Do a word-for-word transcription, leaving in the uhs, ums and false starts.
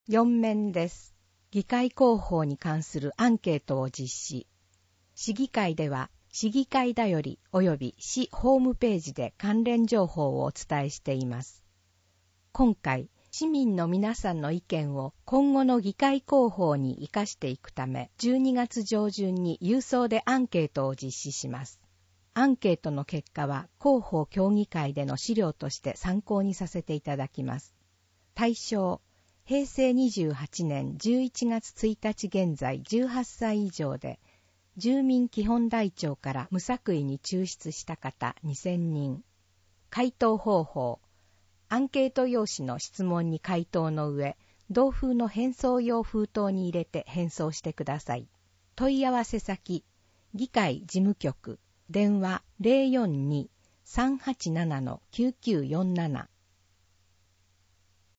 よん面です。議会広報に関するアンケートを実施。市議会では、市議会だより及び市ホームページで関連情報をお伝えしています。今回、市民の皆さんの意見を今後の議会広報に生かしていくため、じゅうにがつ上旬に郵送でアンケートを実施します。アンケートの結果は広報協議会での資料として参考にさせていただきます。対象、へいせいにじゅうはちねんじゅういちがつついたち現在じゅうはっさい以上で、住民基本台帳から無作為に抽出した方にせんにん。回答方法。アンケート用紙の質問に回答の上、同封の返送用封筒に入れて返送してください。問い合わせ先、議会事務局、電話 ゼロよんに さんはちなな きゅうきゅうよんなな